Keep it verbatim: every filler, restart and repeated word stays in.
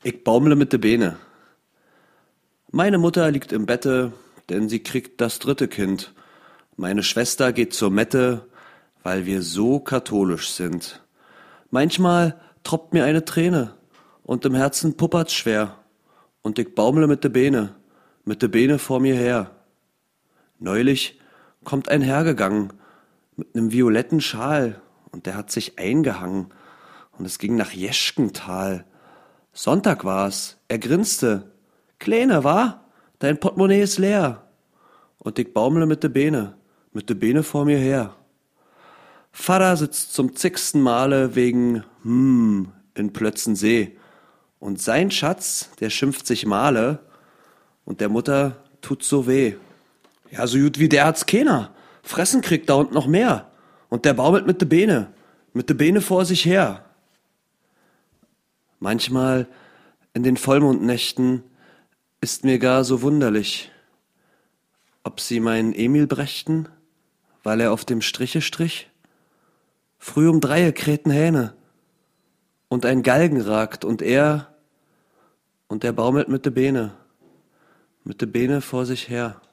Ich baumle mit de Beene. Meine Mutter liegt im Bette, denn sie kriegt das dritte Kind. Meine Schwester geht zur Mette, weil wir so katholisch sind. Manchmal tropft mir eine Träne und im Herzen puppert's schwer. Und ich baumle mit de Beene, mit de Beene vor mir her. Neulich kommt ein Herr gegangen mit nem violetten Schal und der hat sich eingehangen und es ging nach Jeschkental. Sonntag war's, er grinste. Kleine, wa? Dein Portemonnaie ist leer. Und ich baumle mit de Beene, mit de Beene vor mir her. Vater sitzt zum zigsten Male wegen, hm, in Plötzensee. Und sein Schatz, der schimpft sich Male und der Mutter tut so weh. Ja, so gut wie der hat's keiner. Fressen kriegt da und noch mehr. Und der baumelt mit de Beene, mit de Beene vor sich her. Manchmal in den Vollmondnächten ist mir gar so wunderlich, ob sie meinen Emil brächten, weil er auf dem Striche strich. Früh um dreie krähten Hähne und ein Galgen ragt und er und er baumelt mit de Beene, mit de Beene vor sich her.